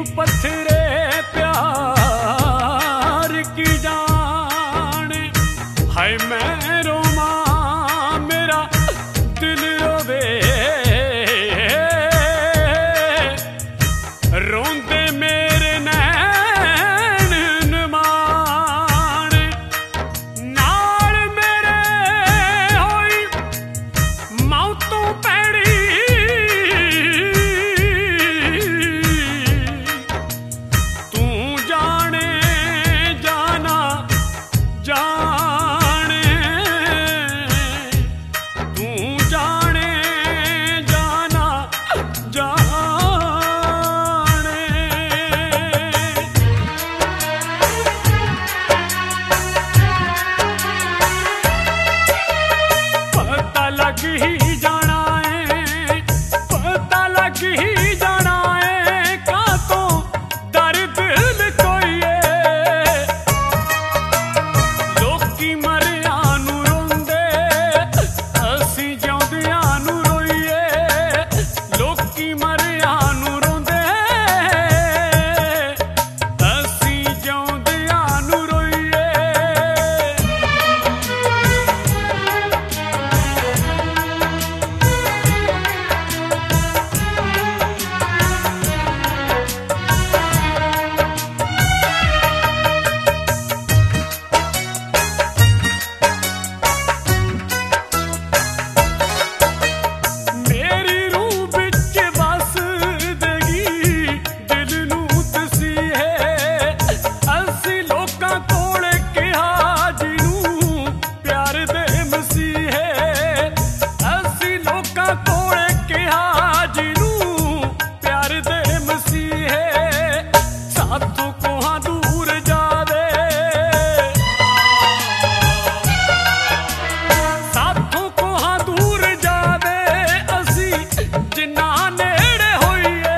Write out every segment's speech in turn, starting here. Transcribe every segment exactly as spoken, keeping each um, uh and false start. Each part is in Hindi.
पत्थरे प्यार की जान है। मैं रोमा मेरा दिल रोवे, रोंदे मेरे नैन नमान, नाल मेरे होई मौतों पैड़ी, तू जाने जाना जाने, तू जाने जाना जाने। पता लग ही जाना है, पता लग ही जाना है, का तो दर्द कोई है। लोकी मरिया नू रोंदे, असी जिउंदियां नू रोईए। लोकी मरिया नू रोंदे, असी जिउंदियां नू रोईए। मेरी रूह बिच बस देगी, दिल नू तसी है। असी लोकां कोल कहा जिनू प्यार दे मसीहे, असी लोकां कोल कहा जिनू प्यार दे मसीहे। साथों कोहां दूर जावे, साथों कोहां दूर जावे, असी जिन्ना नेड़े होईए।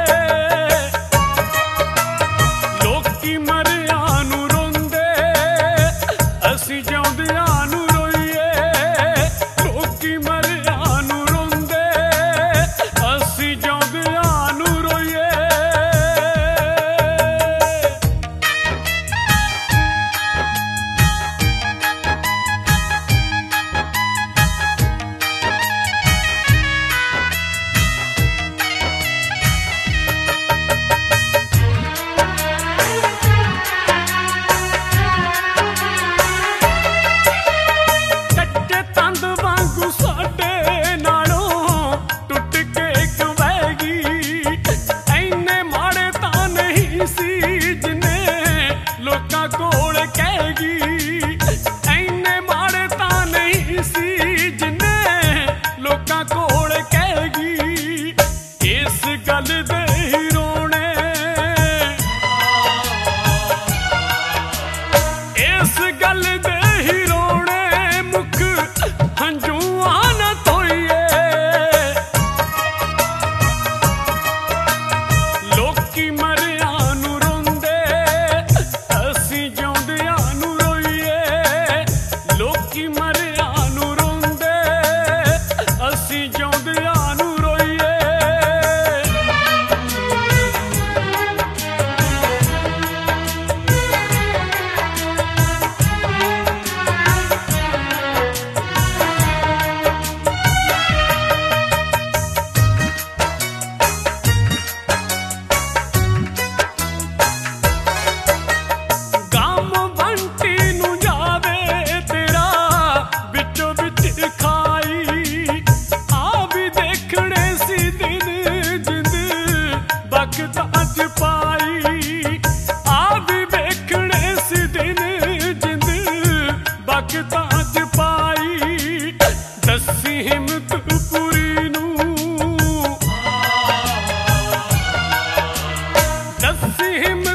लोकी मरिया नू रोंदे, असी जिउंदियां नू रोईए। लोकी मरिया नू रोंदे, असी जिउंदियां नू रोईए। कच्चे तंद वांगू साडे नालों टुट के गवैगी, ऐने माड़े तां नहीं सी जिन्ने लोकां कोल कहगी। ऐने माड़े तां नहीं सी जिन्ने लोकां कोल कहगी। इस गल दे ही रोने, इस गल दे ही रोने, मुख हंझूआं ना धोईए। लोकी मरिया नू रोंदे, असी जिउंदियां नू रोईए। लोकी मरिया नू रोंदे, असी जिउंदियां नू रोईए। गम बंटी नू जावे तेरा बिचो बिच खाई, आ भी देखने सी दिन जिंद बखतां च पाई। आ भी देखने सी दिन जिंद बखतां च पाई। दसी हिम्मत पूरी नू, दसी हिम्मत